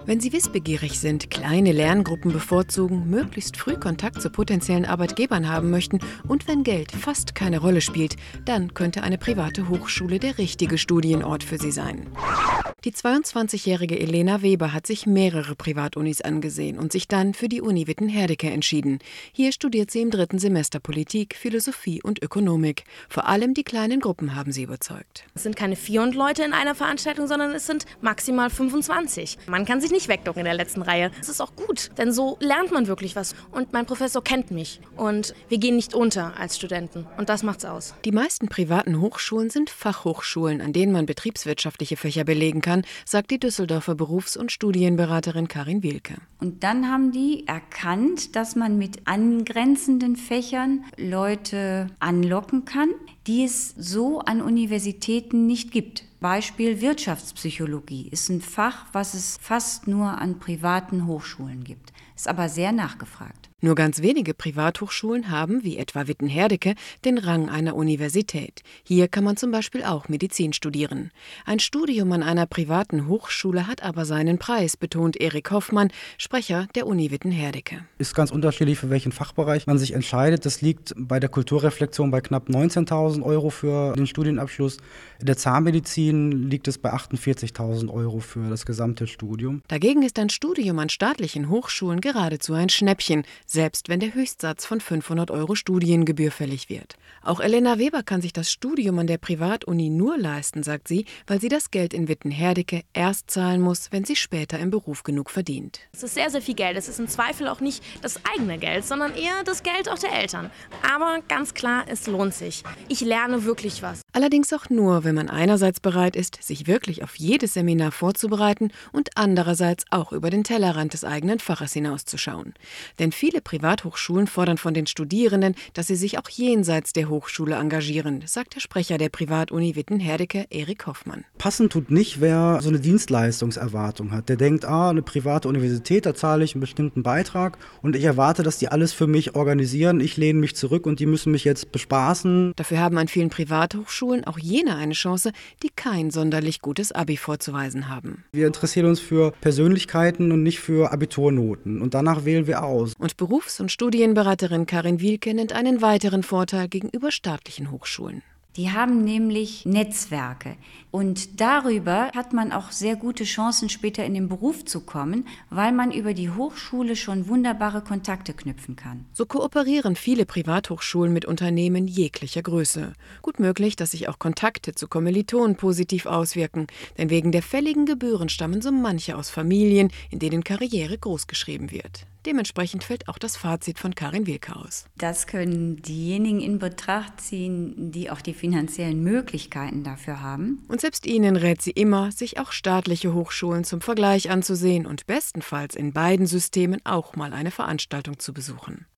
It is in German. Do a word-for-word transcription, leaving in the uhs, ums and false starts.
Wenn Sie wissbegierig sind, kleine Lerngruppen bevorzugen, möglichst früh Kontakt zu potenziellen Arbeitgebern haben möchten und wenn Geld fast keine Rolle spielt, dann könnte eine private Hochschule der richtige Studienort für Sie sein. Die zweiundzwanzigjährige Elena Weber hat sich mehrere Privatunis angesehen und sich dann für die Uni Witten-Herdecke entschieden. Hier studiert sie im dritten Semester Politik, Philosophie und Ökonomik. Vor allem die kleinen Gruppen haben sie überzeugt. Es sind keine vierhundert Leute in einer Veranstaltung, sondern es sind maximal fünfundzwanzig. Man kann sich nicht wegducken in der letzten Reihe. Das ist auch gut, denn so lernt man wirklich was. Und mein Professor kennt mich. Und wir gehen nicht unter als Studenten. Und das macht's aus. Die meisten privaten Hochschulen sind Fachhochschulen, an denen man betriebswirtschaftliche Fächer belegen kann, sagt die Düsseldorfer Berufs- und Studienberaterin Karin Wielke. Und dann haben die erkannt, dass man mit angrenzenden Fächern Leute anlocken kann, die es so an Universitäten nicht gibt. Beispiel Wirtschaftspsychologie ist ein Fach, was es fast nur an privaten Hochschulen gibt, ist aber sehr nachgefragt. Nur ganz wenige Privathochschulen haben, wie etwa Witten-Herdecke, den Rang einer Universität. Hier kann man zum Beispiel auch Medizin studieren. Ein Studium an einer privaten Hochschule hat aber seinen Preis, betont Erik Hoffmann, Sprecher der Uni Witten-Herdecke. Ist ganz unterschiedlich, für welchen Fachbereich man sich entscheidet. Das liegt bei der Kulturreflexion bei knapp neunzehntausend Euro für den Studienabschluss. In der Zahnmedizin liegt es bei achtundvierzigtausend Euro für das gesamte Studium. Dagegen ist ein Studium an staatlichen Hochschulen geradezu ein Schnäppchen, selbst wenn der Höchstsatz von fünfhundert Euro Studiengebühr fällig wird. Auch Elena Weber kann sich das Studium an der Privatuni nur leisten, sagt sie, weil sie das Geld in Witten-Herdecke erst zahlen muss, wenn sie später im Beruf genug verdient. Es ist sehr, sehr viel Geld. Es ist im Zweifel auch nicht das eigene Geld, sondern eher das Geld auch der Eltern. Aber ganz klar, es lohnt sich. Ich lerne wirklich was. Allerdings auch nur, wenn man einerseits bereit ist, sich wirklich auf jedes Seminar vorzubereiten und andererseits auch über den Tellerrand des eigenen Faches hinauszuschauen. Denn viele Privathochschulen fordern von den Studierenden, dass sie sich auch jenseits der Hochschule engagieren, sagt der Sprecher der Privatuni Witten-Herdecke, Erik Hoffmann. Passend tut nicht, wer so eine Dienstleistungserwartung hat. Der denkt, ah, eine private Universität, da zahle ich einen bestimmten Beitrag und ich erwarte, dass die alles für mich organisieren. Ich lehne mich zurück und die müssen mich jetzt bespaßen. Dafür haben an vielen Privathochschulen auch jene eine Chance, die kein sonderlich gutes Abi vorzuweisen haben. Wir interessieren uns für Persönlichkeiten und nicht für Abiturnoten und danach wählen wir aus. Und Berufs- und Studienberaterin Karin Wielke nennt einen weiteren Vorteil gegenüber staatlichen Hochschulen. Die haben nämlich Netzwerke und darüber hat man auch sehr gute Chancen, später in den Beruf zu kommen, weil man über die Hochschule schon wunderbare Kontakte knüpfen kann. So kooperieren viele Privathochschulen mit Unternehmen jeglicher Größe. Gut möglich, dass sich auch Kontakte zu Kommilitonen positiv auswirken, denn wegen der fälligen Gebühren stammen so manche aus Familien, in denen Karriere großgeschrieben wird. Dementsprechend fällt auch das Fazit von Karin Wielke aus. Das können diejenigen in Betracht ziehen, die auch die finanziellen Möglichkeiten dafür haben. Und selbst ihnen rät sie immer, sich auch staatliche Hochschulen zum Vergleich anzusehen und bestenfalls in beiden Systemen auch mal eine Veranstaltung zu besuchen.